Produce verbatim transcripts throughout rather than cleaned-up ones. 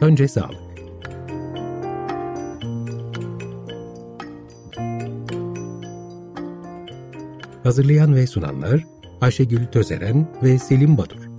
Önce sağlık. Hazırlayan ve sunanlar Ayşegül Tözeren ve Selim Badur.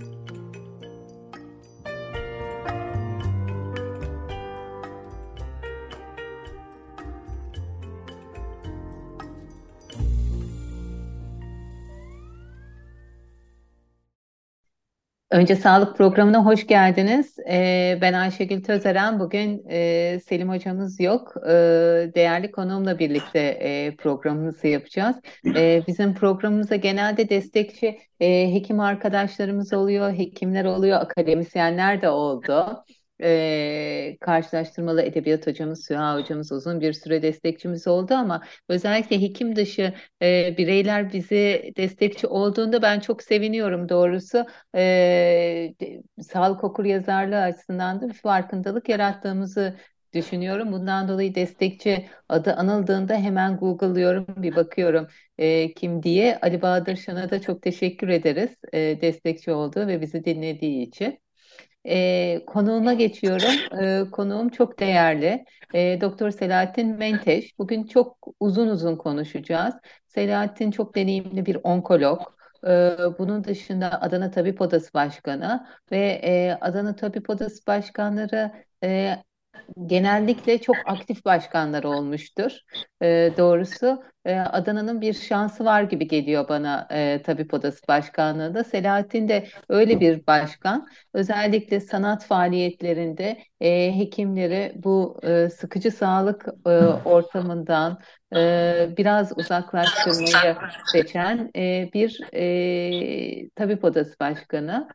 Önce sağlık programına hoş geldiniz. Ee, ben Ayşegül Tözeren. Bugün e, Selim hocamız yok. Ee, değerli konuğumla birlikte e, programımızı yapacağız. Ee, bizim programımıza genelde destekçi e, hekim arkadaşlarımız oluyor, hekimler oluyor, akademisyenler de oldu. Ee, karşılaştırmalı edebiyat hocamız, Süha hocamız uzun bir süre destekçimiz oldu ama özellikle hekim dışı e, bireyler bizi destekçi olduğunda ben çok seviniyorum doğrusu. e, Sağlık okuryazarlığı açısından da bir farkındalık yarattığımızı düşünüyorum. Bundan dolayı destekçi adı anıldığında hemen Google'lıyorum, bir bakıyorum e, kim diye. Ali Bahadır Şan'a da çok teşekkür ederiz e, destekçi olduğu ve bizi dinlediği için. E, konuğuma geçiyorum. E, konuğum çok değerli. E, Doktor Selahattin Menteş. Bugün çok uzun uzun konuşacağız. Selahattin çok deneyimli bir onkolog. E, bunun dışında Adana Tabip Odası Başkanı ve e, Adana Tabip Odası Başkanları e, genellikle çok aktif başkanlar olmuştur. Ee, doğrusu e, Adana'nın bir şansı var gibi geliyor bana e, Tabip Odası Başkanlığı'nda. Selahattin de öyle bir başkan. Özellikle sanat faaliyetlerinde e, hekimleri bu e, sıkıcı sağlık e, ortamından e, biraz uzaklaştırmayı seçen e, bir e, Tabip Odası Başkanı.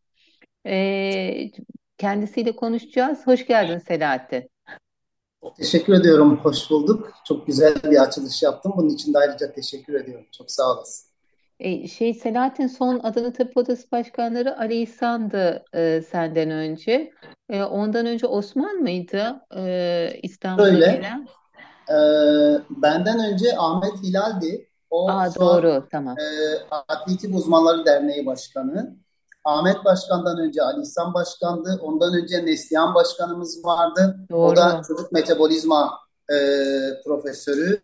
E, Kendisiyle konuşacağız. Hoş geldin Selahattin. Teşekkür ediyorum. Hoş bulduk. Çok güzel bir açılış yaptım. Bunun için de ayrıca teşekkür ediyorum. Çok sağ olasın. E, şey Selahattin son Adana Tabip Odası Başkanları Ali İhsan'dı e, senden önce. E, ondan önce Osman mıydı e, İstanbul'a Şöyle, gelen? e, benden önce Ahmet Hilal'di. O Aa, şu an doğru, tamam. e, Atletik Uzmanları Derneği Başkanı. Ahmet Başkan'dan önce Ali İhsan Başkan'dı. Ondan önce Neslihan Başkanımız vardı. O da Doğru. çocuk metabolizma e, profesörü.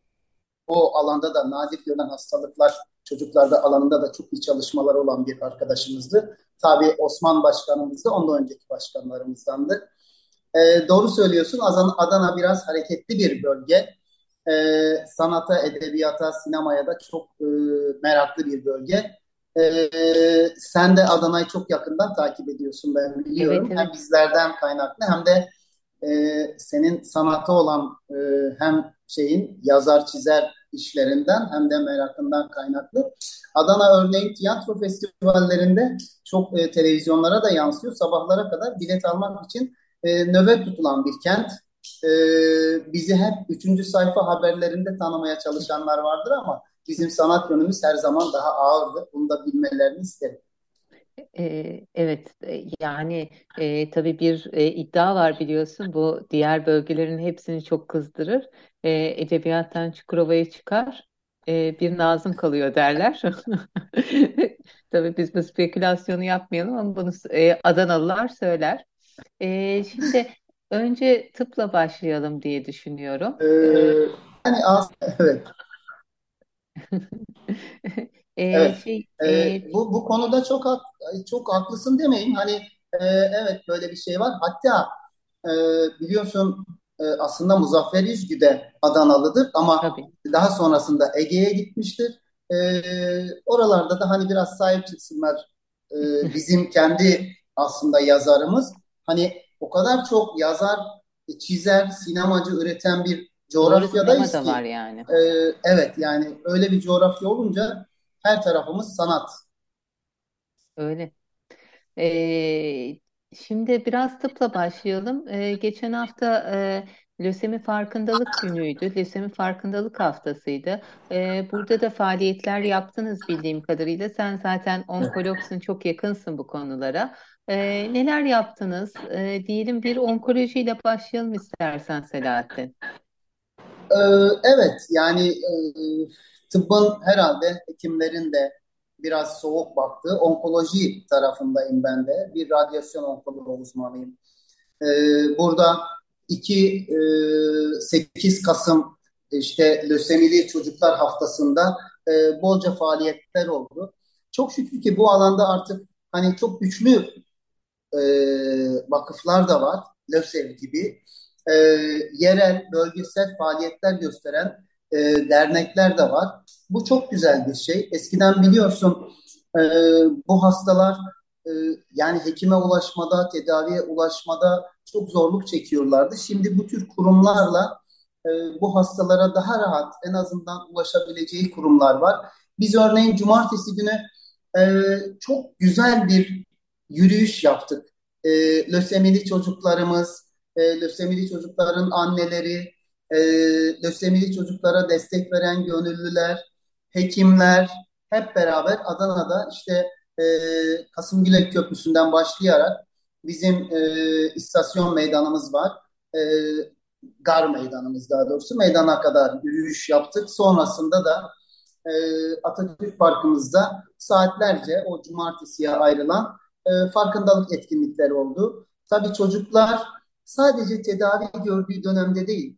O alanda da nadir görülen hastalıklar çocuklarda alanında da çok iyi çalışmalar olan bir arkadaşımızdı. Tabii Osman Başkanımız da ondan önceki başkanlarımızdandı. Ee, doğru söylüyorsun. Adana, Adana biraz hareketli bir bölge. Ee, sanata, edebiyata, sinemaya da çok e, meraklı bir bölge. Ee, Sen de Adana'yı çok yakından takip ediyorsun, ben Evet, biliyorum. Hem evet. bizlerden kaynaklı hem de e, senin sanata olan e, hem şeyin yazar çizer işlerinden hem de merakından kaynaklı. Adana örneğin tiyatro festivallerinde çok e, televizyonlara da yansıyor. Sabahlara kadar bilet almak için e, nöbet tutulan bir kent. E, Bizi hep üçüncü sayfa haberlerinde tanımaya çalışanlar vardır ama bizim sanat yönümüz her zaman daha ağırdır. Bunu da bilmelerini isterim. E, evet, e, yani e, tabii bir e, iddia var biliyorsun. Bu diğer bölgelerin hepsini çok kızdırır. E, Edebiyattan Çukurova'ya çıkar. E, bir Nazım kalıyor derler. Tabii biz bu spekülasyonu yapmayalım ama bunu e, Adanalılar söyler. Ee, şimdi önce tıpla başlayalım diye düşünüyorum. E, Ee, Yani aslında evet. ee, Evet. şey Ee, e, bu bu konuda çok hak- çok haklısın demeyin. Hani e, evet, böyle bir şey var. Hatta e, biliyorsun, e, aslında Muzaffer İzgü de Adanalıdır ama tabii. daha sonrasında Ege'ye gitmiştir. E, Oralarda da hani biraz sahip çıksınlar. E, Bizim kendi aslında yazarımız. Hani o kadar çok yazar, çizer, sinemacı üreten bir Doğru, sinema coğrafyadayız da var ki. yani. e, evet, yani öyle bir coğrafya olunca her tarafımız sanat. Öyle. Ee, Şimdi biraz tıpla başlayalım. Ee, geçen hafta e, lösemi farkındalık günüydü. Lösemi farkındalık haftasıydı. Ee, burada da faaliyetler yaptınız bildiğim kadarıyla. Sen zaten onkologsun, çok yakınsın bu konulara. Ee, neler yaptınız? Ee, diyelim bir onkolojiyle başlayalım istersen Selahattin. Ee, evet, yani e, tıbbın herhalde hekimlerin de biraz soğuk baktığı onkoloji tarafındayım ben de. Bir radyasyon onkoloji uzmanıyım. E, burada iki e, sekiz Kasım işte Lösemili Çocuklar Haftası'nda e, bolca faaliyetler oldu. Çok şükür ki bu alanda artık hani çok güçlü e, vakıflar da var. LÖSEV gibi. E, Yerel, bölgesel faaliyetler gösteren e, dernekler de var. Bu çok güzel bir şey. Eskiden biliyorsun e, bu hastalar e, yani hekime ulaşmada, tedaviye ulaşmada çok zorluk çekiyorlardı. Şimdi bu tür kurumlarla e, bu hastalara daha rahat en azından ulaşabileceği kurumlar var. Biz örneğin cumartesi günü e, çok güzel bir yürüyüş yaptık. E, Lösemili çocuklarımız, e, lösemili çocukların anneleri, e, lösemili çocuklara destek veren gönüllüler, hekimler hep beraber Adana'da işte e, Kasımgülek Köprüsü'nden başlayarak bizim e, istasyon meydanımız var. E, Gar meydanımız daha doğrusu. Meydana kadar yürüyüş yaptık. Sonrasında da e, Atatürk Parkımızda saatlerce o cumartesiye ayrılan e, farkındalık etkinlikleri oldu. Tabii çocuklar sadece tedavi gördüğü dönemde değil,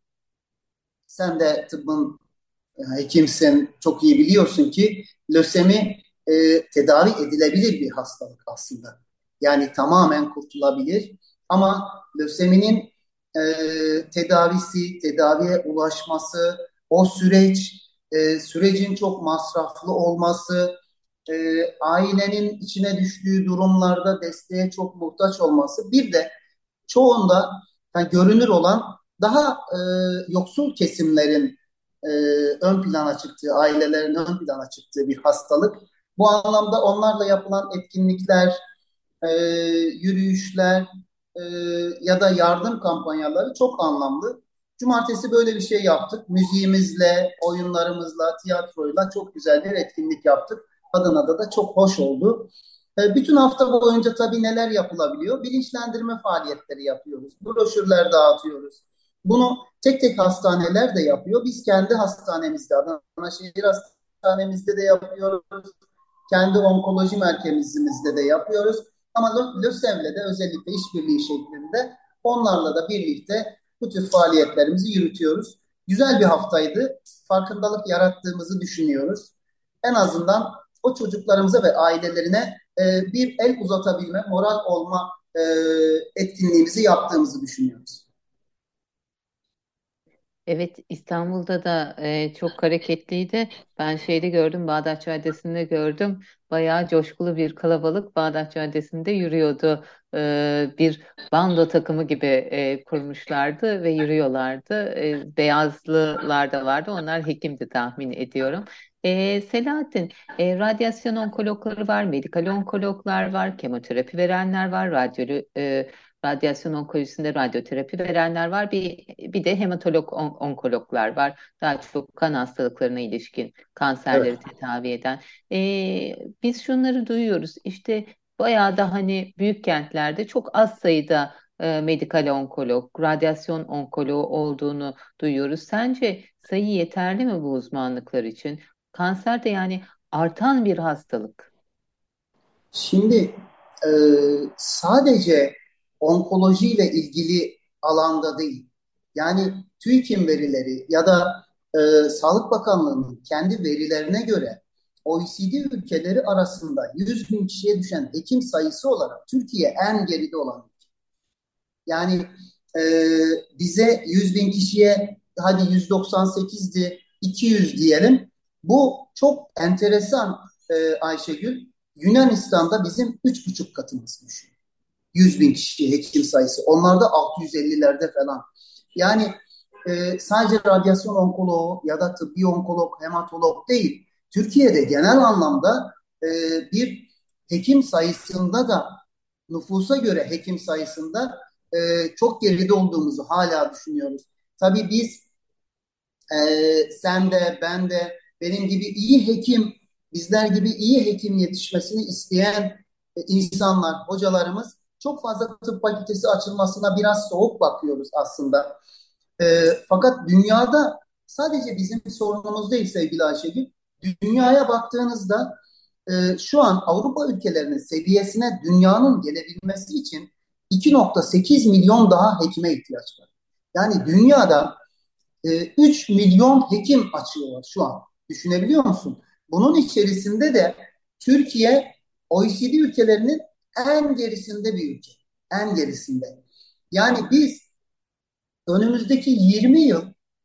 sen de tıbbın e, hekimsin, çok iyi biliyorsun ki lösemi e, tedavi edilebilir bir hastalık aslında. Yani tamamen kurtulabilir. Ama löseminin e, tedavisi, tedaviye ulaşması, o süreç, e, sürecin çok masraflı olması, e, ailenin içine düştüğü durumlarda desteğe çok muhtaç olması, bir de çoğunda yani görünür olan daha e, yoksul kesimlerin e, ön plana çıktığı, ailelerin ön plana çıktığı bir hastalık. Bu anlamda onlarla yapılan etkinlikler, e, yürüyüşler e, ya da yardım kampanyaları çok anlamlı. Cumartesi böyle bir şey yaptık. Müziğimizle, oyunlarımızla, tiyatroyla çok güzel bir etkinlik yaptık. Adana'da da çok hoş oldu. E, bütün hafta boyunca tabii neler yapılabiliyor? Bilinçlendirme faaliyetleri yapıyoruz. Broşürler dağıtıyoruz. Bunu tek tek hastaneler de yapıyor. Biz kendi hastanemizde, Adana Şehir Hastanemizde de yapıyoruz. Kendi onkoloji merkezimizde de yapıyoruz. Ama LÖSEV'le de özellikle işbirliği şeklinde onlarla da birlikte bu tür faaliyetlerimizi yürütüyoruz. Güzel bir haftaydı. Farkındalık yarattığımızı düşünüyoruz. En azından o çocuklarımıza ve ailelerine e, bir el uzatabilme, moral olma e, etkinliğimizi yaptığımızı düşünüyoruz. Evet, İstanbul'da da e, çok hareketliydi. Ben şeyde gördüm, Bağdat Caddesi'nde gördüm. Bayağı coşkulu bir kalabalık Bağdat Caddesi'nde yürüyordu. E, bir bando takımı gibi e, kurmuşlardı ve yürüyorlardı. E, beyazlılar da vardı. Onlar hekimdi tahmin ediyorum. E, Selahattin, e, radyasyon onkologları var, medikal onkologlar var, kemoterapi verenler var, radyolo, e, radyasyon onkolojisinde radyoterapi verenler var. Bir, bir de hematolog on- onkologlar var. Daha çok kan hastalıklarına ilişkin Evet. kanserleri tedavi eden. Ee, biz şunları duyuyoruz. İşte bayağı da hani büyük kentlerde çok az sayıda e, medikal onkolog, radyasyon onkoloğu olduğunu duyuyoruz. Sence sayı yeterli mi bu uzmanlıklar için? Kanser de yani artan bir hastalık. Şimdi e, sadece onkolojiyle ilgili alanda değil, yani TÜİK'in verileri ya da e, Sağlık Bakanlığı'nın kendi verilerine göre O E C D ülkeleri arasında yüz bin kişiye düşen hekim sayısı olarak Türkiye en geride olan. Yani e, bize yüz bin kişiye hadi yüz doksan sekizdi, iki yüz diyelim. Bu çok enteresan e, Ayşegül. Yunanistan'da bizim üç buçuk katımızmış. yüz bin kişi hekim sayısı. Onlarda altı yüz ellilerde falan. Yani e, sadece radyasyon onkoloğu ya da tıbbi onkolog, hematolog değil. Türkiye'de genel anlamda e, bir hekim sayısında da nüfusa göre hekim sayısında e, çok geride olduğumuzu hala düşünüyoruz. Tabii biz e, sen de ben de benim gibi iyi hekim, bizler gibi iyi hekim yetişmesini isteyen e, insanlar, hocalarımız çok fazla tıp fakültesi açılmasına biraz soğuk bakıyoruz aslında. E, Fakat dünyada sadece bizim sorunumuz değil sevgili Ayşegül. Dünyaya baktığınızda e, şu an Avrupa ülkelerinin seviyesine dünyanın gelebilmesi için iki nokta sekiz milyon daha hekime ihtiyaç var. Yani dünyada e, üç milyon hekim açığı var şu an. Düşünebiliyor musun? Bunun içerisinde de Türkiye O E C D ülkelerinin en gerisinde bir ülke. En gerisinde. Yani biz önümüzdeki yirmi yıl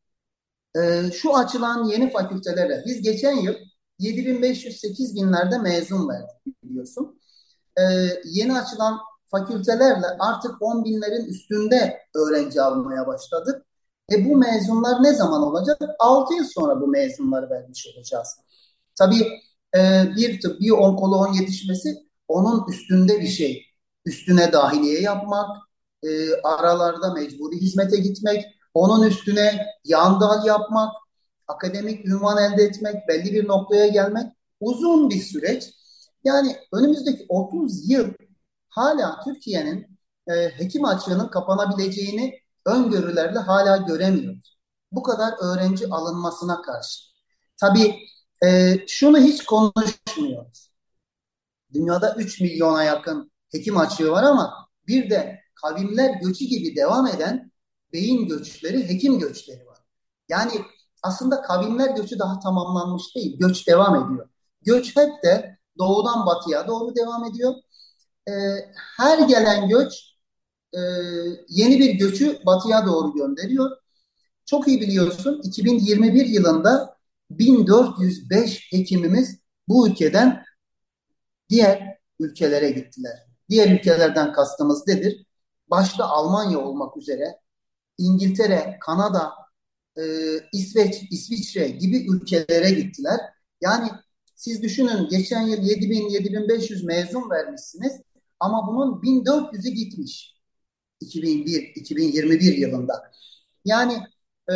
e, şu açılan yeni fakültelerle biz geçen yıl yedi bin beş yüz sekiz binlerde mezun verdik biliyorsun. E, Yeni açılan fakültelerle artık on binlerin üstünde öğrenci almaya başladık. E bu mezunlar ne zaman olacak? altı yıl sonra bu mezunları vermiş olacağız. Tabii e, bir tıp, bir onkoloğun yetişmesi onun üstünde bir şey. Üstüne dahiliye yapmak, e, aralarda mecburi hizmete gitmek, onun üstüne yan dal yapmak, akademik ünvan elde etmek, belli bir noktaya gelmek uzun bir süreç. Yani önümüzdeki otuz yıl hala Türkiye'nin e, hekim açığının kapanabileceğini öngörülerle hala göremiyoruz. Bu kadar öğrenci alınmasına karşı. Tabii e, şunu hiç konuşmuyoruz. Dünyada üç milyona yakın hekim açığı var ama bir de kavimler göçü gibi devam eden beyin göçleri, hekim göçleri var. Yani aslında kavimler göçü daha tamamlanmış değil, göç devam ediyor. Göç hep de doğudan batıya doğru devam ediyor. E, Her gelen göç e, yeni bir göçü batıya doğru gönderiyor. Çok iyi biliyorsun iki bin yirmi bir yılında bin dört yüz beş hekimimiz bu ülkeden diğer ülkelere gittiler. Diğer ülkelerden kastımız nedir? Başta Almanya olmak üzere İngiltere, Kanada, e, İsveç, İsviçre gibi ülkelere gittiler. Yani siz düşünün geçen yıl yedi bin yedi bin beş yüz mezun vermişsiniz ama bunun bin dört yüzü gitmiş iki bin bir iki bin yirmi bir yılında. Yani e,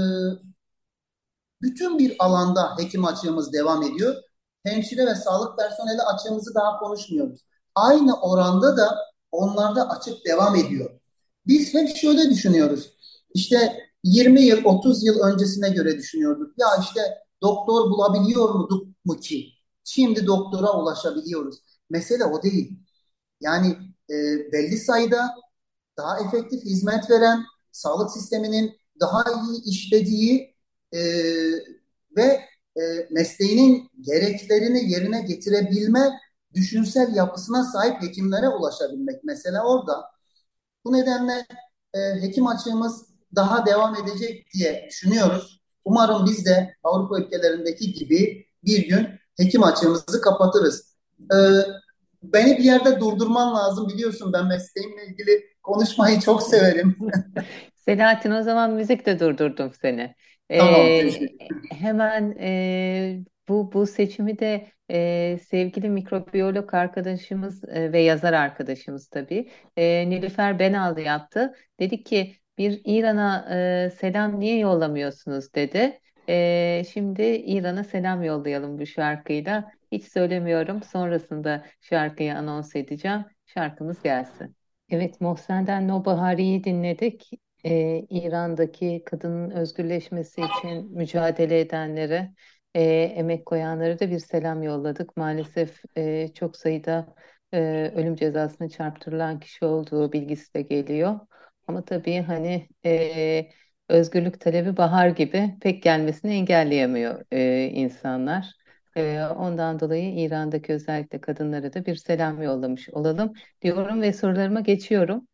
bütün bir alanda hekim açığımız devam ediyor. Hemşire ve sağlık personeli açığımızı daha konuşmuyoruz. Aynı oranda da onlarda açık devam ediyor. Biz hep şöyle düşünüyoruz. İşte yirmi yıl, otuz yıl öncesine göre düşünüyorduk. Ya işte doktor bulabiliyor muyduk mu ki? Şimdi doktora ulaşabiliyoruz. Mesele o değil. Yani e, belli sayıda daha efektif hizmet veren, sağlık sisteminin daha iyi işlediği e, ve e, mesleğinin gereklerini yerine getirebilme düşünsel yapısına sahip hekimlere ulaşabilmek. Mesela orada. Bu nedenle e, hekim açığımız daha devam edecek diye düşünüyoruz. Umarım biz de Avrupa ülkelerindeki gibi bir gün hekim açığımızı kapatırız. E, Beni bir yerde durdurman lazım. Biliyorsun ben mesleğimle ilgili konuşmayı çok severim. Selahattin, o zaman müzikle durdurdum seni. Tamam, Ee, teşekkür. hemen e, bu bu seçimi de e, sevgili mikrobiyolog arkadaşımız e, ve yazar arkadaşımız tabii e, Nilüfer Benal yaptı. Dedi ki bir İran'a e, selam niye yollamıyorsunuz dedi. E, şimdi İran'a selam yollayalım bu şarkıyla. Hiç söylemiyorum. Sonrasında şarkıyı anons edeceğim. Şarkımız gelsin. Evet, Mohsen'den Nobahari'yi dinledik. Ee, İran'daki kadının özgürleşmesi için mücadele edenlere, e, emek koyanlara da bir selam yolladık. Maalesef e, çok sayıda e, ölüm cezasına çarptırılan kişi olduğu bilgisi de geliyor. Ama tabii hani e, özgürlük talebi bahar gibi pek gelmesini engelleyemiyor e, insanlar. E, ondan dolayı İran'daki özellikle kadınlara da bir selam yollamış olalım diyorum ve sorularıma geçiyorum.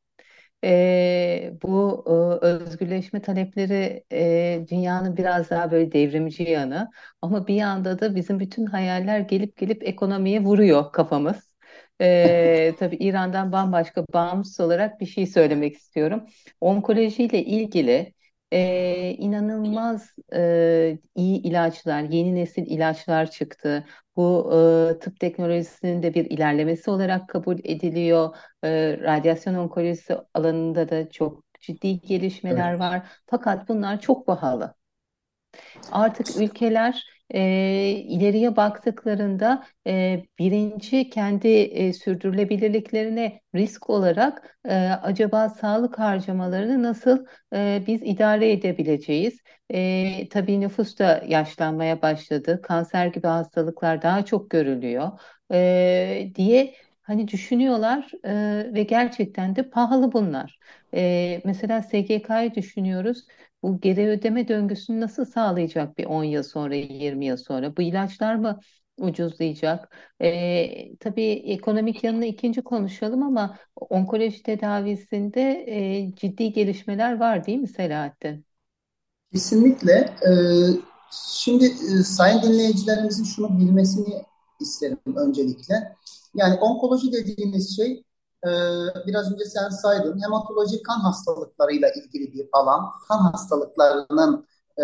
Ee, bu e, özgürleşme talepleri e, dünyanın biraz daha böyle devrimci yanı ama bir yanda da bizim bütün hayaller gelip gelip ekonomiye vuruyor kafamız. Ee, tabii İran'dan bambaşka bağımsız olarak bir şey söylemek istiyorum. Onkolojiyle ilgili e, inanılmaz e, iyi ilaçlar, yeni nesil ilaçlar çıktı. Bu e, tıp teknolojisinin de bir ilerlemesi olarak kabul ediliyor. E, radyasyon onkolojisi alanında da çok ciddi gelişmeler Evet, var. Fakat bunlar çok pahalı. Artık ülkeler e, ileriye baktıklarında e, birinci kendi e, sürdürülebilirliklerine risk olarak e, acaba sağlık harcamalarını nasıl e, biz idare edebileceğiz? E, tabii nüfus da yaşlanmaya başladı. Kanser gibi hastalıklar daha çok görülüyor e, diye hani düşünüyorlar e, ve gerçekten de pahalı bunlar. E, mesela S G K'yı düşünüyoruz. Bu geri ödeme döngüsünü nasıl sağlayacak bir on yıl sonra, yirmi yıl sonra? Bu ilaçlar mı ucuzlayacak? E, tabii ekonomik yanını ikinci konuşalım ama onkoloji tedavisinde e, ciddi gelişmeler var değil mi Selahattin? Kesinlikle. Ee, şimdi e, sayın dinleyicilerimizin şunu bilmesini isterim öncelikle. Yani onkoloji dediğimiz şey e, biraz önce sen saydın hematoloji kan hastalıklarıyla ilgili bir alan. Kan hastalıklarının e,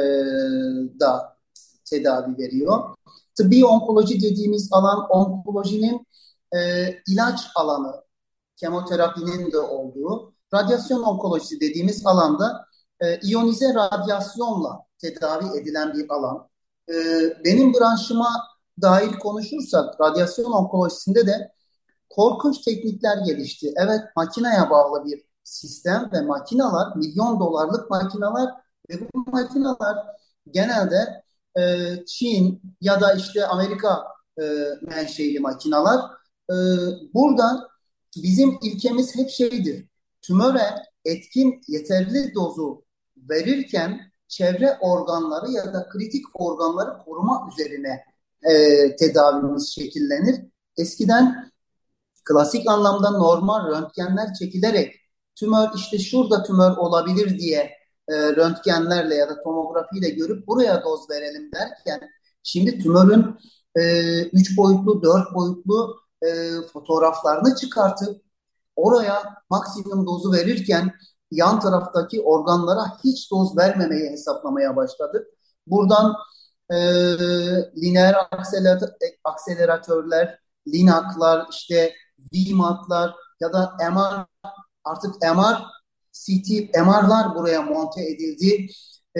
da tedavi veriyor. Tıbbi onkoloji dediğimiz alan onkolojinin e, ilaç alanı, kemoterapinin de olduğu, radyasyon onkolojisi dediğimiz alanda e, iyonize radyasyonla tedavi edilen bir alan. E, benim branşıma dahil konuşursak radyasyon onkolojisinde de korkunç teknikler gelişti. Evet, makineye bağlı bir sistem ve makineler, milyon dolarlık makineler ve bu makineler genelde e, Çin ya da işte Amerika e, menşeli makineler. E, burada bizim ilkemiz hep şeydir. Tümöre etkin yeterli dozu verirken çevre organları ya da kritik organları koruma üzerine e, tedavimiz şekillenir. Eskiden klasik anlamda normal röntgenler çekilerek tümör işte şurada tümör olabilir diye e, röntgenlerle ya da tomografiyle görüp buraya doz verelim derken şimdi tümörün e, üç boyutlu, dört boyutlu e, fotoğraflarını çıkartıp oraya maksimum dozu verirken yan taraftaki organlara hiç doz vermemeyi hesaplamaya başladık. Buradan e, lineer akseleratörler, linaklar, işte V MAT'lar ya da M R, artık M R, C T, M R'lar buraya monte edildi. E,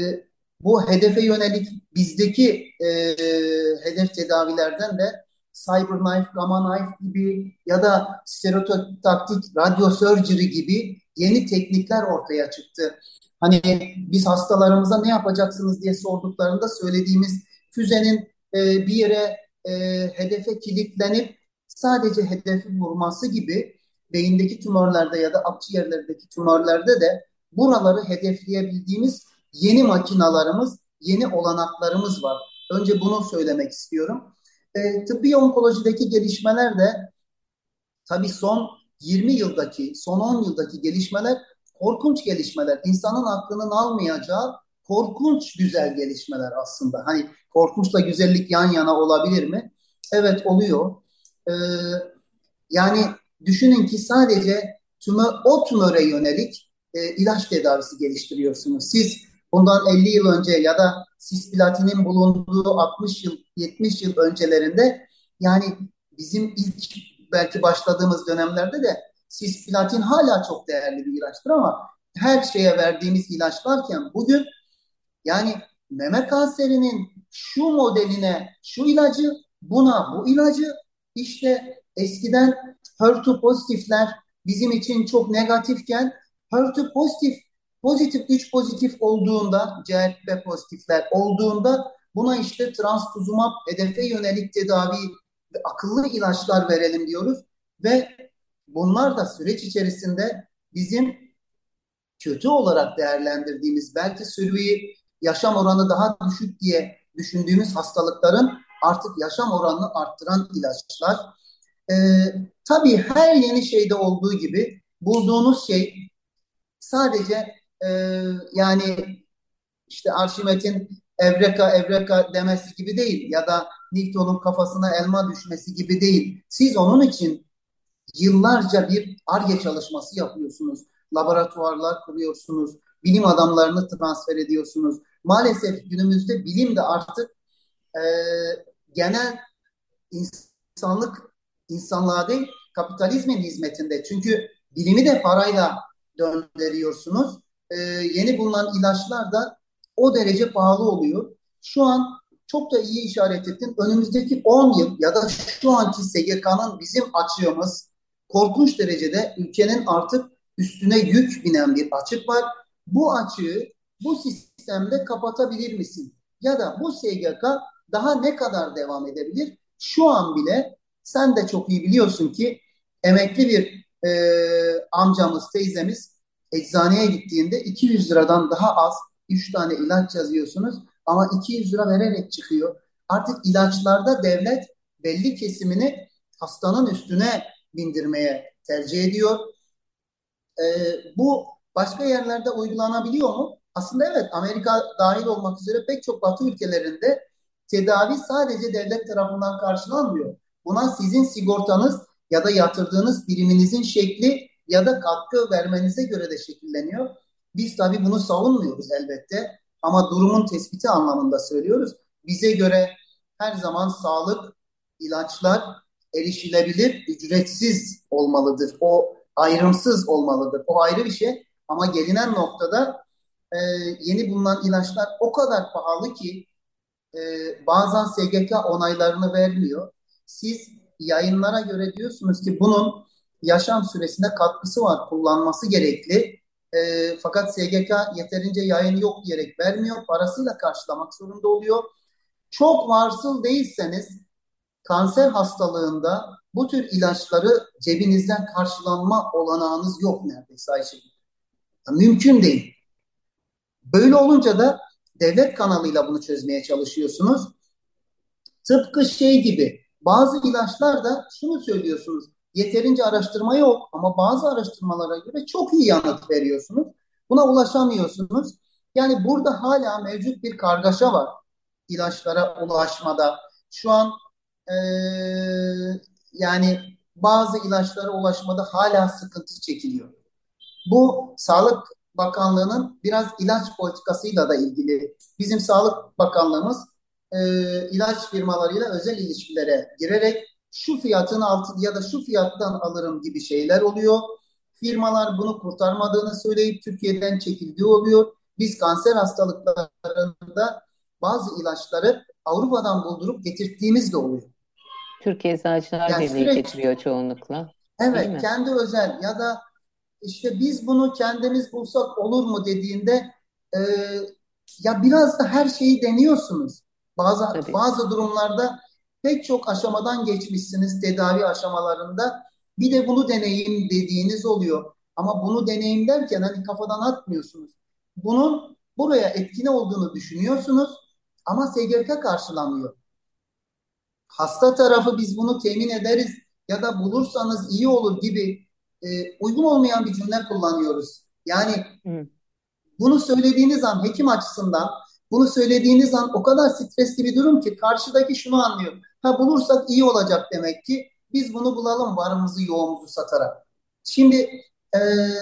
bu hedefe yönelik bizdeki e, hedef tedavilerden de CyberKnife, Gamma Knife gibi ya da stereotaktik radyosurgery gibi yeni teknikler ortaya çıktı. Hani biz hastalarımıza ne yapacaksınız diye sorduklarında söylediğimiz füzenin e, bir yere e, hedefe kilitlenip sadece hedefi vurması gibi beyindeki tümörlerde ya da akciğerlerdeki tümörlerde de buraları hedefleyebildiğimiz yeni makinalarımız, yeni olanaklarımız var. Önce bunu söylemek istiyorum. E, tıbbi onkolojideki gelişmeler de tabii son yirmi yıldaki, son on yıldaki gelişmeler korkunç gelişmeler. İnsanın aklının almayacağı korkunç güzel gelişmeler aslında. Hani korkunçla güzellik yan yana olabilir mi? Evet, oluyor. Ee, yani düşünün ki sadece tümör, o tümöre yönelik e, ilaç tedavisi geliştiriyorsunuz. Siz bundan elli yıl önce ya da sisplatinin bulunduğu altmış yıl, yetmiş yıl öncelerinde, yani bizim ilk belki başladığımız dönemlerde de sisplatin hala çok değerli bir ilaçtır ama her şeye verdiğimiz ilaçlarken bugün yani meme kanserinin şu modeline şu ilacı, buna bu ilacı, işte eskiden H E R iki pozitifler bizim için çok negatifken H E R iki pozitif, pozitif üç pozitif olduğunda, C H P pozitifler olduğunda buna işte trastuzumab, hedefe yönelik tedavi ve akıllı ilaçlar verelim diyoruz ve bunlar da süreç içerisinde bizim kötü olarak değerlendirdiğimiz, belki sürüyü yaşam oranı daha düşük diye düşündüğümüz hastalıkların artık yaşam oranını arttıran ilaçlar. Ee, tabii her yeni şeyde olduğu gibi bulduğunuz şey sadece e, yani işte Arşimet'in evreka evreka demesi gibi değil ya da Newton'un kafasına elma düşmesi gibi değil. Siz onun için yıllarca bir Ar-Ge çalışması yapıyorsunuz. Laboratuvarlar kuruyorsunuz. Bilim adamlarını transfer ediyorsunuz. Maalesef günümüzde bilim de artık e, genel insanlık insanlığa değil kapitalizmin hizmetinde. Çünkü bilimi de parayla döndürüyorsunuz. E, yeni bulunan ilaçlar da o derece pahalı oluyor. Şu an çok da iyi işaret ettin. Önümüzdeki on yıl ya da şu anki S G K'nın bizim açığımız korkunç derecede ülkenin artık üstüne yük binen bir açık var. Bu açığı bu sistemde kapatabilir misin? Ya da bu S G K daha ne kadar devam edebilir? Şu an bile Sen de çok iyi biliyorsun ki emekli bir e, amcamız, teyzemiz eczaneye gittiğinde iki yüz liradan daha az üç tane ilaç yazıyorsunuz ama iki yüz lira vererek çıkıyor. Artık ilaçlarda devlet belli kesimini hastanın üstüne bindirmeye tercih ediyor. E, Bu başka yerlerde uygulanabiliyor mu? Aslında evet, Amerika dahil olmak üzere pek çok Batı ülkelerinde tedavi sadece devlet tarafından karşılanmıyor. Buna sizin sigortanız ya da yatırdığınız biriminizin şekli ya da katkı vermenize göre de şekilleniyor. Biz tabii bunu savunmuyoruz elbette ama durumun tespiti anlamında söylüyoruz. Bize göre her zaman sağlık, ilaçlar erişilebilir, ücretsiz olmalıdır. O ayrımsız olmalıdır. O ayrı bir şey. Ama gelinen noktada e, yeni bulunan ilaçlar o kadar pahalı ki e, bazen S G K onaylarını vermiyor. Siz yayınlara göre diyorsunuz ki bunun yaşam süresine katkısı var, kullanması gerekli. E, fakat S G K yeterince yayın yok diyerek vermiyor. Parasıyla karşılamak zorunda oluyor. Çok varsıl değilseniz kanser hastalığında bu tür ilaçları cebinizden karşılanma olanağınız yok neredeyse Ayşe. Mümkün değil. Böyle olunca da devlet kanalıyla bunu çözmeye çalışıyorsunuz. Tıpkı şey gibi bazı ilaçlar da şunu söylüyorsunuz. Yeterince araştırma yok ama bazı araştırmalara göre çok iyi yanıt veriyorsunuz. Buna ulaşamıyorsunuz. Yani burada hala mevcut bir kargaşa var ilaçlara ulaşmada. Şu an eee, yani bazı ilaçlara ulaşmada hala sıkıntı çekiliyor. Bu Sağlık Bakanlığı'nın biraz ilaç politikasıyla da ilgili. Bizim Sağlık Bakanlığımız e, ilaç firmalarıyla özel ilişkilere girerek şu fiyatın altı ya da şu fiyattan alırım gibi şeyler oluyor. Firmalar bunu kurtarmadığını söyleyip Türkiye'den çekildiği oluyor. Biz kanser hastalıklarında bazı ilaçları Avrupa'dan buldurup getirttiğimiz de oluyor. Türkiye Eczacılar Yani Birliği süreç, getiriyor çoğunlukla, değil evet, mi? kendi özel ya da işte biz bunu kendimiz bulsak olur mu dediğinde e, ya biraz da her şeyi deniyorsunuz. Bazı Tabii. bazı durumlarda pek çok aşamadan geçmişsiniz tedavi aşamalarında. Bir de bunu deneyim dediğiniz oluyor. Ama bunu deneyim derken hani kafadan atmıyorsunuz. Bunun buraya etkili olduğunu düşünüyorsunuz ama S G K karşılamıyor. Hasta tarafı biz bunu temin ederiz ya da bulursanız iyi olur gibi e, uygun olmayan bir cümle kullanıyoruz. Yani Hı. bunu söylediğiniz an hekim açısından bunu söylediğiniz an o kadar stresli bir durum ki karşıdaki şunu anlıyor. Ha, bulursak iyi olacak demek ki biz bunu bulalım varımızı yoğumuzu satarak. Şimdi e,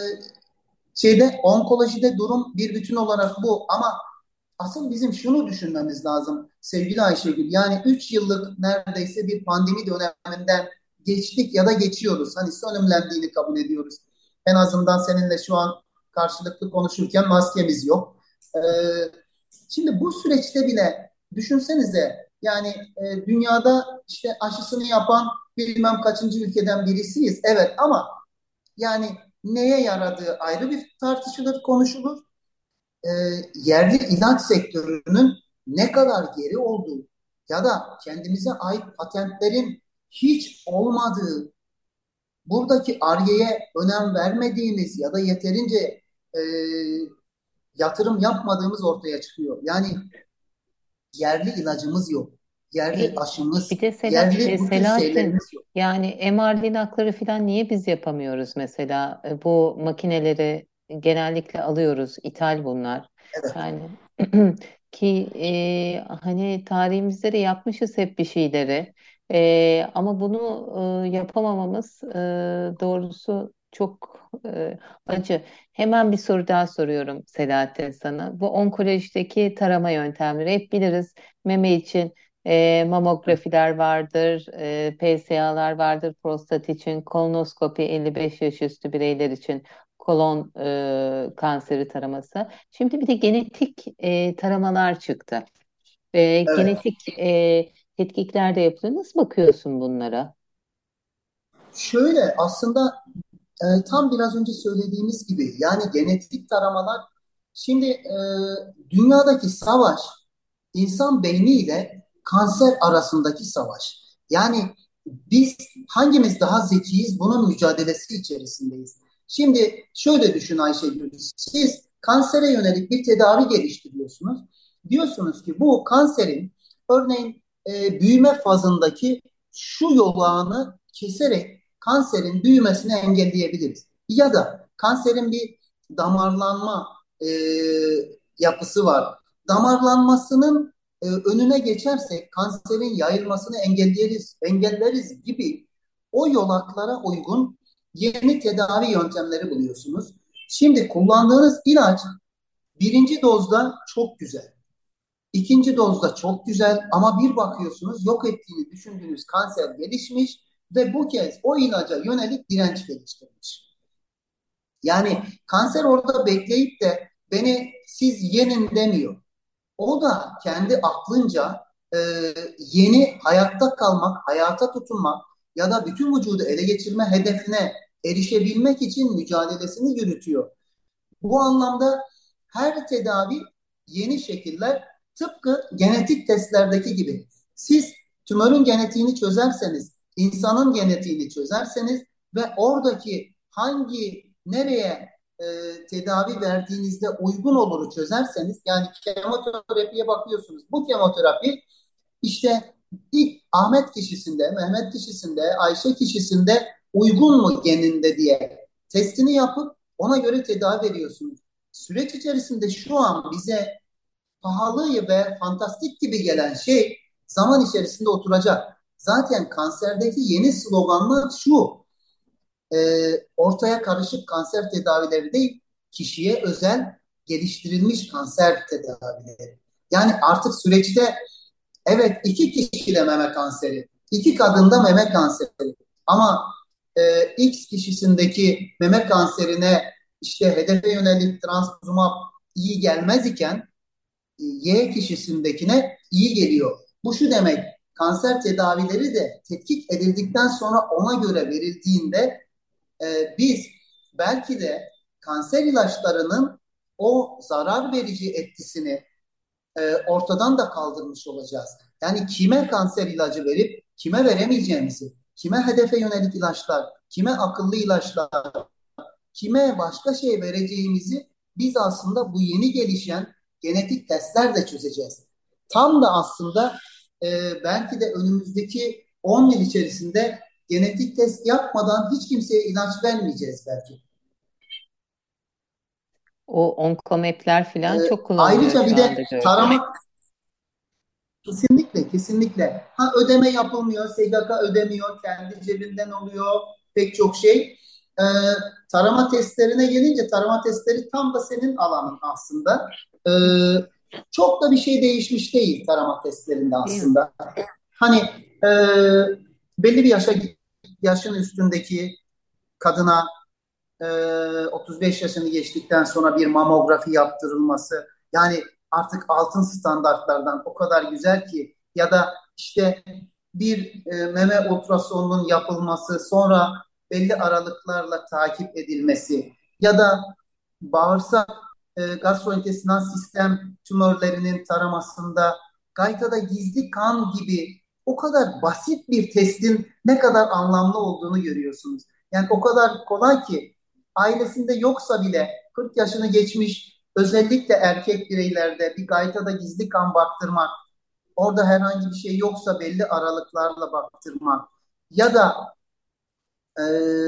şeyde onkolojide durum bir bütün olarak bu ama asıl bizim şunu düşünmemiz lazım sevgili Ayşegül. Yani üç yıllık neredeyse bir pandemi döneminden geçtik ya da geçiyoruz. Hani sönümlendiğini kabul ediyoruz. En azından seninle şu an karşılıklı konuşurken maskemiz yok. Ee, Şimdi bu süreçte bile düşünsenize yani e, dünyada işte aşısını yapan bilmem kaçıncı ülkeden birisiyiz. Evet ama yani neye yaradığı ayrı bir tartışılır, konuşulur. E, Yerli ilaç sektörünün ne kadar geri olduğu ya da kendimize ait patentlerin hiç olmadığı, buradaki Ar-Ge'ye önem vermediğimiz ya da yeterince e, yatırım yapmadığımız ortaya çıkıyor. Yani yerli ilacımız yok, yerli E, aşımız, bir de Sela, e, yerli bu tür Selahattin, şeylerimiz yok. yani M R linakları falan niye biz yapamıyoruz mesela? E, bu makineleri genellikle alıyoruz, ithal bunlar. Evet, Yani ki e, hani tarihimizde de yapmışız hep bir şeyleri. E, ama bunu e, yapamamamız e, doğrusu çok e, acı. Hemen bir soru daha soruyorum Selahattin sana. Bu onkolojideki tarama yöntemleri hep biliriz. Meme için e, mamografiler vardır, e, P S A'lar vardır prostat için, kolonoskopi elli beş yaş üstü bireyler için kolon e, kanseri taraması. Şimdi bir de genetik e, taramalar çıktı. E, evet. genetik e, tetkikler de yapılıyor. Nasıl bakıyorsun bunlara? Şöyle aslında e, tam biraz önce söylediğimiz gibi yani genetik taramalar şimdi e, dünyadaki savaş insan beyni ile kanser arasındaki savaş. Yani Biz hangimiz daha zekiyiz? Bunun mücadelesi içerisindeyiz. Şimdi şöyle düşün Ayşegül. Siz kansere yönelik bir tedavi geliştiriyorsunuz. Diyorsunuz ki bu kanserin örneğin e, büyüme fazındaki şu yolağını keserek kanserin büyümesini engelleyebiliriz. Ya da kanserin bir damarlanma e, yapısı var. Damarlanmasının e, önüne geçersek kanserin yayılmasını engelleriz, engelleriz gibi o yolaklara uygun yeni tedavi yöntemleri buluyorsunuz. Şimdi kullandığınız ilaç birinci dozda çok güzel, ikinci dozda çok güzel ama bir bakıyorsunuz yok ettiğini düşündüğünüz kanser gelişmiş ve bu kez o ilaca yönelik direnç geliştirmiş. Yani kanser orada bekleyip de beni siz yenin demiyor. O da kendi aklınca e, yeni hayatta kalmak, hayata tutunmak ya da bütün vücudu ele geçirme hedefine erişebilmek için mücadelesini yürütüyor. Bu anlamda her tedavi yeni şekiller tıpkı genetik testlerdeki gibi. Siz tümörün genetiğini çözerseniz, insanın genetiğini çözerseniz ve oradaki hangi nereye e, tedavi verdiğinizde uygun oluru çözerseniz, yani kemoterapiye bakıyorsunuz. Bu kemoterapi işte ilk Ahmet kişisinde, Mehmet kişisinde, Ayşe kişisinde uygun mu geninde diye testini yapıp ona göre tedavi veriyorsunuz. Süreç içerisinde şu an bize pahalı ve fantastik gibi gelen şey zaman içerisinde oturacak. Zaten kanserdeki yeni sloganlar şu: e, ortaya karışık kanser tedavileri değil, kişiye özel geliştirilmiş kanser tedavileri. Yani artık süreçte evet iki kişide meme kanseri, iki kadında meme kanseri ama e, X kişisindeki meme kanserine işte hedefe yönelik trastuzumab iyi gelmez iken Y kişisindekine iyi geliyor. Bu şu demek, kanser tedavileri de tetkik edildikten sonra ona göre verildiğinde e, biz belki de kanser ilaçlarının o zarar verici etkisini e, ortadan da kaldırmış olacağız. Yani kime kanser ilacı verip kime veremeyeceğimizi, kime hedefe yönelik ilaçlar, kime akıllı ilaçlar, kime başka şey vereceğimizi biz aslında bu yeni gelişen genetik testlerle çözeceğiz. Tam da aslında e, belki de önümüzdeki on yıl içerisinde genetik test yapmadan hiç kimseye ilaç vermeyeceğiz belki. O onkomap'ler E, falan çok kullanılıyor ayrıca bir şu de anda gördüm. tarama kesinlikle kesinlikle ha ödeme yapılmıyor, S G K ödemiyor, kendi cebinden oluyor pek çok şey. Ee, tarama testlerine gelince tarama testleri tam da senin alanın aslında. Ee, çok da bir şey değişmiş değil tarama testlerinde Değil mi? aslında. Hani e, belli bir yaşa yaşın üstündeki kadına e, otuz beş yaşını geçtikten sonra bir mamografi yaptırılması, yani artık altın standartlardan o kadar güzel ki, ya da işte bir e, meme ultrasonunun yapılması, sonra belli aralıklarla takip edilmesi ya da bağırsak e, gastrointestinal sistem tümörlerinin taramasında gaytada gizli kan gibi o kadar basit bir testin ne kadar anlamlı olduğunu görüyorsunuz. Yani o kadar kolay ki ailesinde yoksa bile kırk yaşını geçmiş özellikle erkek bireylerde bir gaytada gizli kan baktırmak, orada herhangi bir şey yoksa belli aralıklarla baktırmak ya da e,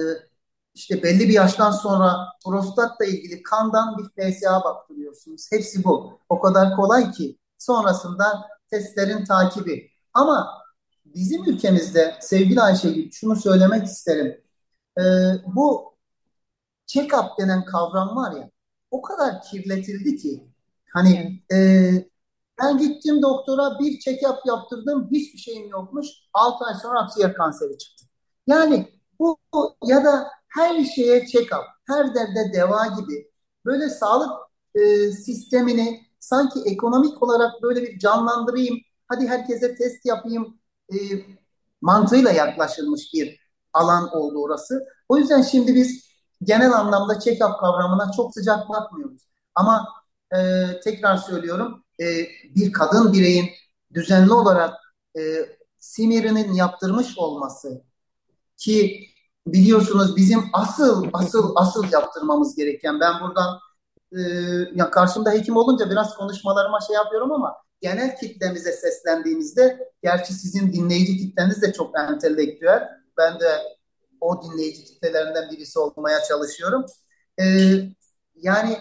işte belli bir yaştan sonra prostatla ilgili kandan bir P S A baktırıyorsunuz. Hepsi bu. O kadar kolay ki sonrasında testlerin takibi. Ama bizim ülkemizde sevgili Ayşegül şunu söylemek isterim. E, bu check-up denen kavram var ya, o kadar kirletildi ki Evet. hani e, ben gittim doktora, bir check-up yaptırdım, hiçbir şeyim yokmuş, altı ay sonra akciğer kanseri çıktı. Yani bu ya da her şeye check-up, her derde deva gibi böyle sağlık e, sistemini sanki ekonomik olarak böyle bir canlandırayım, hadi herkese test yapayım e, mantığıyla yaklaşılmış bir alan oldu orası. O yüzden şimdi biz genel anlamda check-up kavramına çok sıcak bakmıyoruz. Ama e, tekrar söylüyorum, e, bir kadın bireyin düzenli olarak e, simirini yaptırmış olması ki biliyorsunuz bizim asıl asıl asıl yaptırmamız gereken, ben buradan e, ya karşımda hekim olunca biraz konuşmalarıma şey yapıyorum ama genel kitlemize seslendiğimizde, gerçi sizin dinleyici kitleniz de çok entelektüel, ben de o dinleyici kitlelerinden birisi olmaya çalışıyorum. E, yani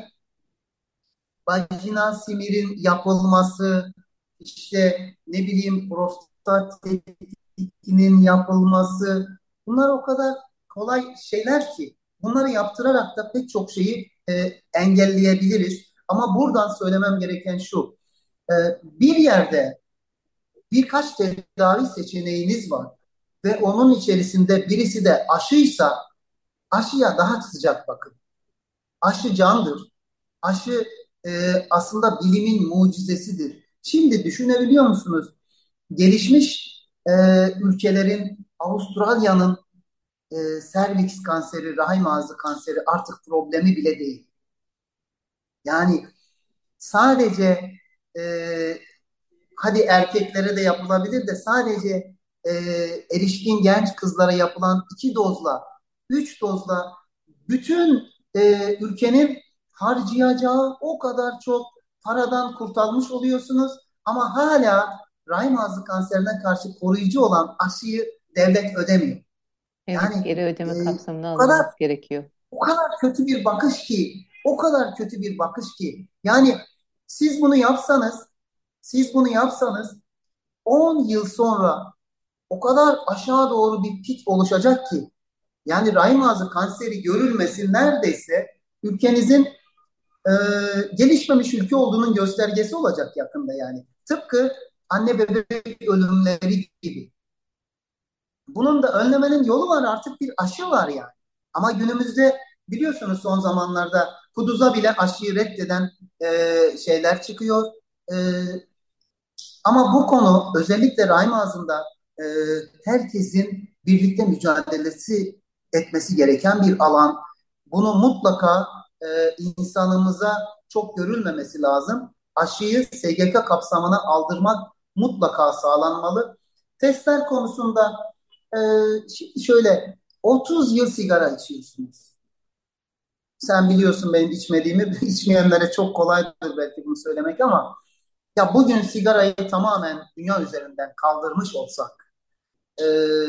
vajinal simirin yapılması, işte ne bileyim prostat tetkikinin yapılması, bunlar o kadar kolay şeyler ki bunları yaptırarak da pek çok şeyi e, engelleyebiliriz. Ama buradan söylemem gereken şu, e, bir yerde birkaç tedavi seçeneğiniz var ve onun içerisinde birisi de aşıysa, aşıya daha sıcak bakın. Aşı candır. Aşı e, aslında bilimin mucizesidir. Şimdi düşünebiliyor musunuz? Gelişmiş e, ülkelerin, Avustralya'nın e, serviks kanseri, rahim ağzı kanseri artık problemi bile değil. Yani sadece e, hadi erkeklere de yapılabilir de sadece e, erişkin genç kızlara yapılan iki dozla, üç dozla bütün e, ülkenin harcayacağı o kadar çok paradan kurtarmış oluyorsunuz. Ama hala rahim ağzı kanserine karşı koruyucu olan aşıyı devlet ödemiyor. Evet, Yani geri e, ödeme kapsamına o kadar alınması gerekiyor. o kadar kötü bir bakış ki, o kadar kötü bir bakış ki. Yani siz bunu yapsanız, siz bunu yapsanız on yıl sonra o kadar aşağı doğru bir pik oluşacak ki, yani rahim ağzı kanseri görülmesi neredeyse ülkenizin e, gelişmemiş ülke olduğunun göstergesi olacak yakında yani. Tıpkı anne bebek ölümleri gibi. Bunun da önlemenin yolu var, artık bir aşı var yani. Ama günümüzde biliyorsunuz son zamanlarda Kuduz'a bile aşıyı reddeden e, şeyler çıkıyor. E, ama bu konu özellikle rahim ağzında e, herkesin birlikte mücadelesi etmesi gereken bir alan. Bunu mutlaka e, insanımıza çok görülmemesi lazım. Aşıyı S G K kapsamına aldırmak mutlaka sağlanmalı. Testler konusunda e, şimdi şöyle, otuz yıl sigara içiyorsunuz. Sen biliyorsun benim içmediğimi, içmeyenlere çok kolaydır belki bunu söylemek ama ya bugün sigarayı tamamen dünya üzerinden kaldırmış olsak, e,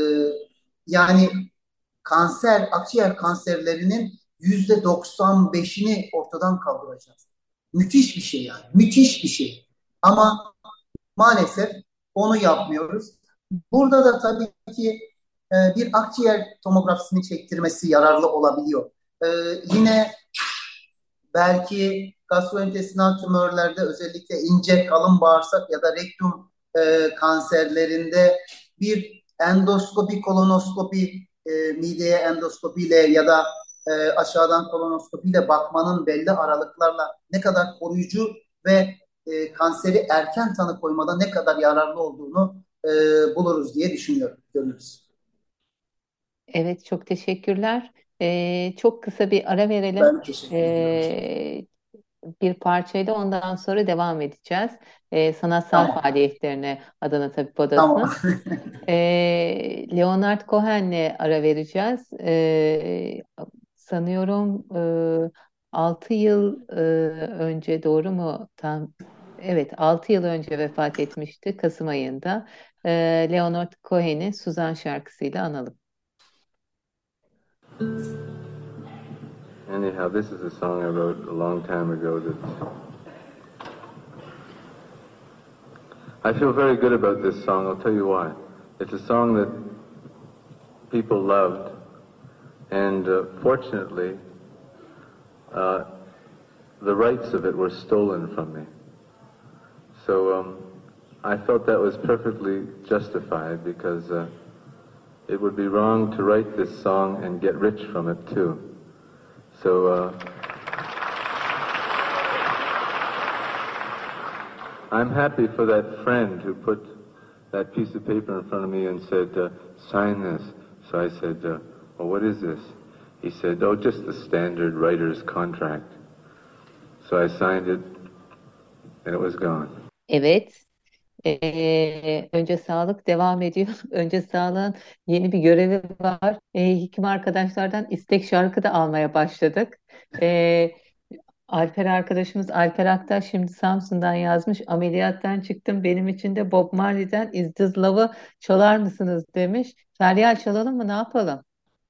yani kanser, akciğer kanserlerinin yüzde doksan beşini ortadan kaldıracağız. Müthiş bir şey yani, müthiş bir şey. Ama maalesef onu yapmıyoruz. Burada da tabii ki e, bir akciğer tomografisini çektirmesi yararlı olabiliyor. E, yine belki gastrointestinal tümörlerde, özellikle ince kalın bağırsak ya da rektum e, kanserlerinde bir endoskopi, kolonoskopi, e, mideye endoskopiyle ya da e, aşağıdan kolonoskopiyle bakmanın belli aralıklarla ne kadar koruyucu ve e, kanseri erken tanı koymada ne kadar yararlı olduğunu e, buluruz diye düşünüyorum, görürüz. Evet, çok teşekkürler. Ee, çok kısa bir ara verelim. Ben teşekkür ediyorum. Ee, bir parçayla ondan sonra devam edeceğiz. Ee, sanatsal Tamam, faaliyetlerine Adana Tabip tamam. Odası'nın. Ee, Leonard Cohen'le ara vereceğiz. Ee, sanıyorum e, altı yıl e, önce, doğru mu? Tam, evet, altı yıl önce vefat etmişti Kasım ayında. Ee, Leonard Cohen'i Suzan şarkısıyla analım. Anyhow, this is a song I wrote a long time ago that I feel very good about this song. I'll tell you why. It's a song that people loved, and uh, fortunately, uh, the rights of it were stolen from me. So um, I felt that was perfectly justified, because uh, it would be wrong to write this song and get rich from it too. So uh, I'm happy for that friend who put that piece of paper in front of me and said, uh, sign this. So I said, uh, well, what is this? He said, oh, just the standard writer's contract. So I signed it and it was gone. Evet. Ee, önce sağlık devam ediyor. Önce sağlığın yeni bir görevi var. Ee, Hekim arkadaşlardan istek şarkı da almaya başladık. Ee, Alper arkadaşımız Alper Aktaş şimdi Samsun'dan yazmış. Ameliyattan çıktım. Benim için de Bob Marley'den Is This Love'ı çalar mısınız demiş. Feryal çalalım mı? Ne yapalım?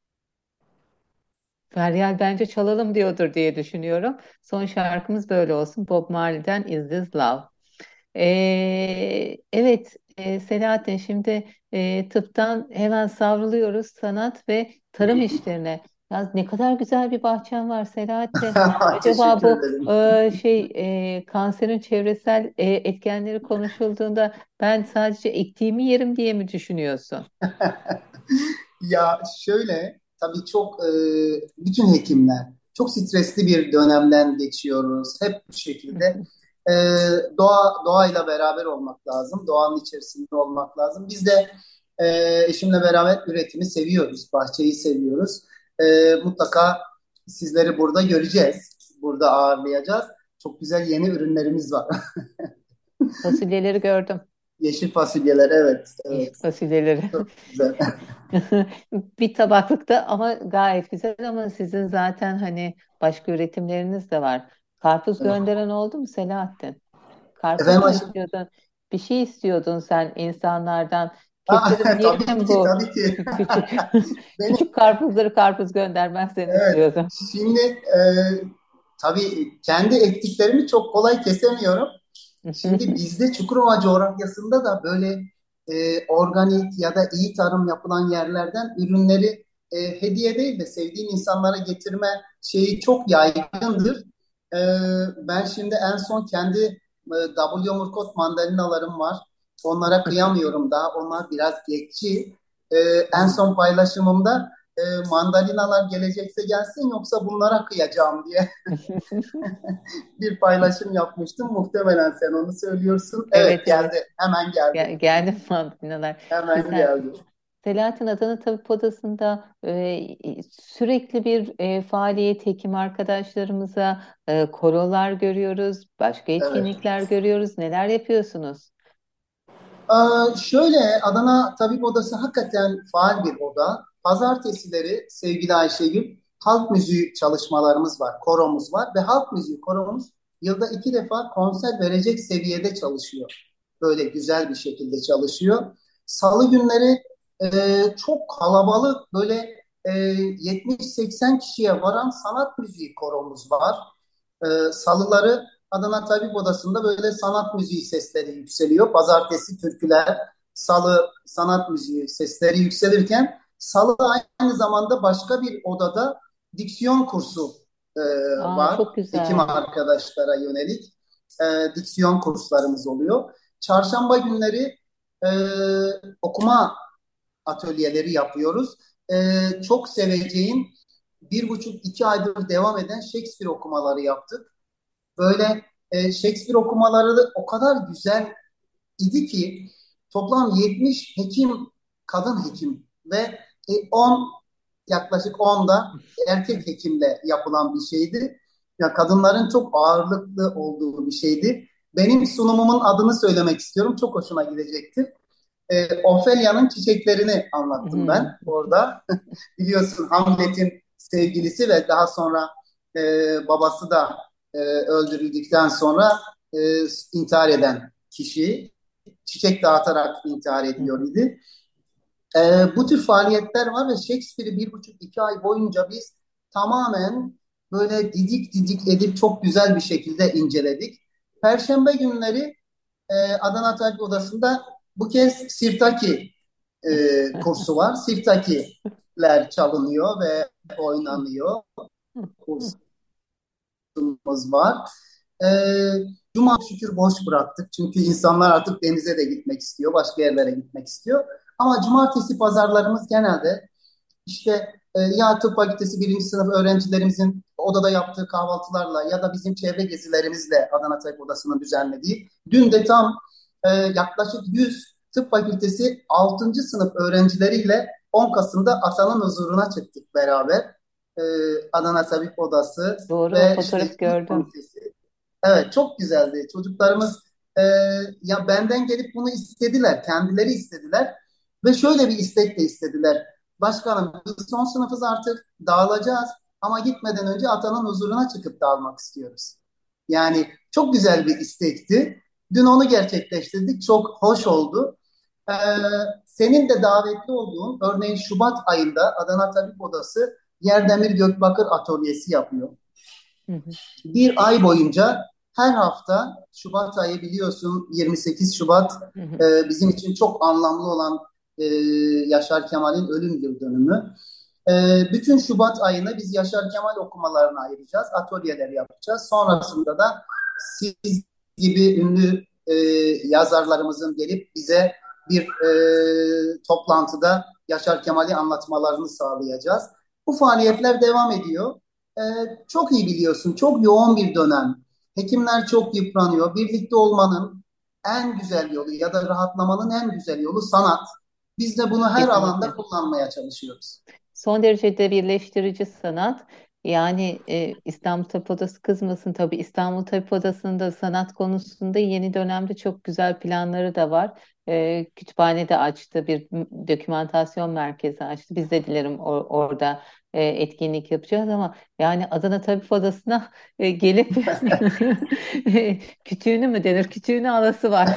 Feryal bence çalalım diyordur diye düşünüyorum. Son şarkımız böyle olsun. Bob Marley'den Is This Love. Ee, evet, e, Selahattin şimdi e, tıptan hemen savruluyoruz sanat ve tarım işlerine. Ya ne kadar güzel bir bahçen var Selahattin. Acaba Teşekkür bu ederim. e, şey e, kanserin çevresel e, etkenleri konuşulduğunda ben sadece ektiğimi yerim diye mi düşünüyorsun? Ya şöyle, tabii çok e, bütün hekimler çok stresli bir dönemden geçiyoruz. Hep bu şekilde e, doğa doğayla beraber olmak lazım. Doğanın içerisinde olmak lazım. Biz de e, eşimle beraber üretimi seviyoruz. Bahçeyi seviyoruz. E, mutlaka sizleri burada göreceğiz. Burada ağırlayacağız. Çok güzel yeni ürünlerimiz var. Fasulyeleri gördüm. Yeşil fasulyeler, evet, Yeşil evet. fasulyeleri. Çok güzel. Bir tabaklıkta ama gayet güzel ama sizin zaten hani başka üretimleriniz de var. Karpuz Evet. gönderen oldu mu Selahattin? Karpuz Efendim mu aşkım? istiyordun? Bir şey istiyordun sen insanlardan. Ha, Keselim tabii yiyelim ki, bu tabii ki. kü- küçük Benim, küçük karpuzları karpuz göndermezsen evet. istiyordum. Şimdi e, tabii kendi ektiklerimi çok kolay kesemiyorum. Şimdi bizde Çukurova coğrafyasında da böyle e, organik ya da iyi tarım yapılan yerlerden ürünleri e, hediye değil de sevdiğin insanlara getirme şeyi çok yaygındır. E, Ben şimdi en son kendi e, W. Murkot mandalinalarım var. Onlara kıyamıyorum daha. Onlar biraz geçici. E, En son paylaşımımda e, mandalinalar gelecekse gelsin yoksa bunlara kıyacağım diye bir paylaşım yapmıştım. Muhtemelen sen onu söylüyorsun. Evet, Evet, evet. geldi. Hemen geldi. Gel, geldi mandalinalar. Hemen Güzel. geldi. Selahattin Adana Tabip Odası'nda e, sürekli bir e, faaliyet hekim arkadaşlarımıza e, korolar görüyoruz, başka Evet. etkinlikler görüyoruz. Neler yapıyorsunuz? Ee, şöyle Adana Tabip Odası hakikaten faal bir oda. Pazartesileri sevgili Ayşegül halk müziği çalışmalarımız var. Koromuz var ve halk müziği koromuz yılda iki defa konser verecek seviyede çalışıyor. Böyle güzel bir şekilde çalışıyor. Salı günleri e, çok kalabalık böyle e, yetmiş seksen kişiye varan sanat müziği koromuz var. Ee, salıları Adana Tabip Odası'nda böyle sanat müziği sesleri yükseliyor. Pazartesi türküler, salı sanat müziği sesleri yükselirken salı aynı zamanda başka bir odada diksiyon kursu e, Aa, var. çok Hekim güzel. arkadaşlara yönelik e, diksiyon kurslarımız oluyor. Çarşamba günleri e, okuma atölyeleri yapıyoruz. E, çok seveceğin bir buçuk iki aydır devam eden Shakespeare okumaları yaptık. Böyle e, Shakespeare okumaları da o kadar güzel idi ki toplam yetmiş hekim, kadın hekim ve e, on yaklaşık on da erkek hekimle yapılan bir şeydi. Ya kadınların çok ağırlıklı olduğu bir şeydi. Benim sunumumun adını söylemek istiyorum. Çok hoşuna gidecektir. E, Ophelia'nın çiçeklerini anlattım Hmm. ben orada. Biliyorsun Hamlet'in sevgilisi ve daha sonra e, babası da e, öldürüldükten sonra e, intihar eden kişi çiçek dağıtarak intihar ediyor idi. E, Bu tür faaliyetler var ve Shakespeare'i bir buçuk iki ay boyunca biz tamamen böyle didik didik edip çok güzel bir şekilde inceledik. Perşembe günleri e, Adana Tabip Odası'nda bu kez Sirtaki e, kursu var. Sirtakiler çalınıyor ve oynanıyor. Kursumuz var. E, Cuma şükür boş bıraktık. Çünkü insanlar artık denize de gitmek istiyor. Başka yerlere gitmek istiyor. Ama cumartesi pazarlarımız genelde işte e, ya tıp fakültesi birinci sınıf öğrencilerimizin odada yaptığı kahvaltılarla ya da bizim çevre gezilerimizle Adana Tabip Odası'nın düzenlediği. Dün de tam e, yaklaşık yüz tıp fakültesi altıncı sınıf öğrencileriyle on Kasım'da Atanın huzuruna çıktık beraber. E, Adana Tabip Odası Doğru, o ve işte fotoğrafı tıp gördüm. fakültesi. Evet, çok güzeldi. Çocuklarımız e, ya benden gelip bunu istediler, kendileri istediler ve şöyle bir istek de istediler. Başkanım biz son sınıfız artık dağılacağız ama gitmeden önce atanın huzuruna çıkıp dağılmak istiyoruz. Yani çok güzel bir istekti. Dün onu gerçekleştirdik. Çok hoş oldu. Ee, Senin de davetli olduğun örneğin Şubat ayında Adana Tabip Odası Yerdemir Gökbakır Atölyesi yapıyor. Hı hı. Bir ay boyunca her hafta Şubat ayı biliyorsun yirmi sekiz Şubat Hı hı. e, bizim için çok anlamlı olan e, Yaşar Kemal'in ölüm yıl dönümü. E, bütün Şubat ayını biz Yaşar Kemal okumalarına ayıracağız. Atölyeler yapacağız. Sonrasında da siz gibi ünlü e, yazarlarımızın gelip bize bir e, toplantıda Yaşar Kemal'i anlatmalarını sağlayacağız. Bu faaliyetler devam ediyor. Ee, Çok iyi biliyorsun, çok yoğun bir dönem. Hekimler çok yıpranıyor. Birlikte olmanın en güzel yolu ya da rahatlamanın en güzel yolu sanat. Biz de bunu her alanda Kesinlikle. kullanmaya çalışıyoruz. Son derecede birleştirici sanat. Yani e, İstanbul Tabip Odası kızmasın tabii. İstanbul Tabip Odası'nda sanat konusunda yeni dönemde çok güzel planları da var. E, kütüphane de açtı, bir m- dokümantasyon merkezi açtı. Biz de dilerim or- orada e, etkinlik yapacağız ama yani Adana Tabip Odası'na e, gelip kütüğünü mü denir? Kütüğünü alası var.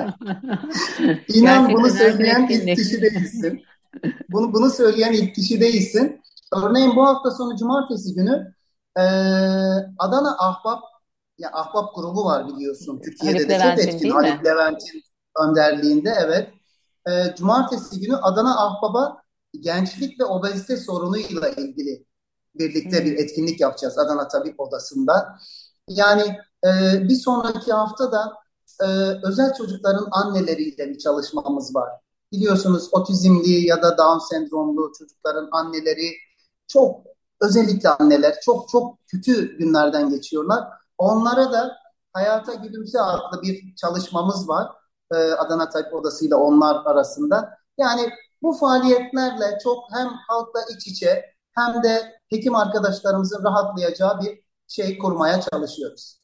İnan bunu Gerçekten önemli bir söyleyen ilk etkinlik. kişi değilsin. Bunu bunu söyleyen ilk kişi değilsin. Örneğin bu hafta sonu cumartesi günü e, Adana Ahbap ya Ahbap grubu var biliyorsun. Türkiye'de Haluk de çok Levent'in etkin. değil Halit mi? Levent'in önderliğinde evet. E, cumartesi günü Adana Ahbap'a gençlik ve obezite sorunuyla ilgili birlikte bir Hmm. etkinlik yapacağız Adana Tabip Odası'nda. Yani e, bir sonraki hafta da e, özel çocukların anneleriyle bir çalışmamız var. Biliyorsunuz otizmli ya da Down sendromlu çocukların anneleri çok özellikle anneler çok çok kötü günlerden geçiyorlar. Onlara da Hayata Gülümse adlı bir çalışmamız var. Ee, Adana Tabip Odası ile onlar arasında. Yani bu faaliyetlerle çok hem halkla iç içe hem de hekim arkadaşlarımızın rahatlayacağı bir şey kurmaya çalışıyoruz.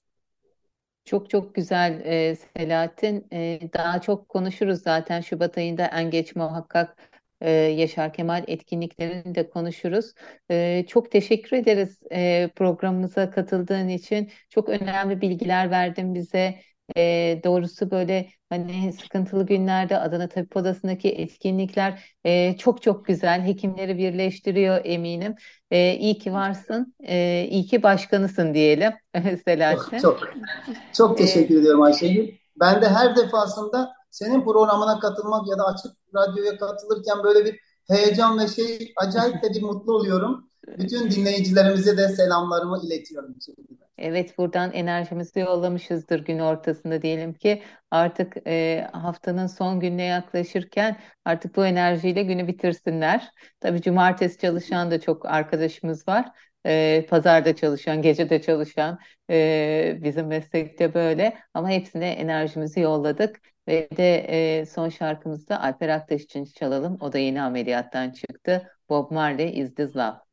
Çok çok güzel e, Selahattin. E, daha çok konuşuruz zaten Şubat ayında en geç muhakkak e, Yaşar Kemal etkinliklerini de konuşuruz. E, çok teşekkür ederiz e, programımıza katıldığın için. Çok önemli bilgiler verdin bize. E, doğrusu böyle hani sıkıntılı günlerde Adana Tabip Odası'ndaki etkinlikler e, çok çok güzel. Hekimleri birleştiriyor eminim. E, iyi ki varsın. E, iyi ki başkanısın diyelim Çok Selahattin. çok çok E, teşekkür ediyorum Ayşegül. Ben de her defasında senin programına katılmak ya da açık radyoya katılırken böyle bir heyecan ve şey acayip de bir mutlu oluyorum. Bütün dinleyicilerimize de selamlarımı iletiyorum. Evet, buradan enerjimizi yollamışızdır gün ortasında diyelim ki artık e, haftanın son gününe yaklaşırken artık bu enerjiyle günü bitirsinler. Tabii cumartesi çalışan da çok arkadaşımız var. E, pazarda çalışan, gecede çalışan e, bizim meslekte böyle ama hepsine enerjimizi yolladık. Ve de e, son şarkımızda Alper Aktaş için çalalım. O da yeni ameliyattan çıktı. Bob Marley Is This Love.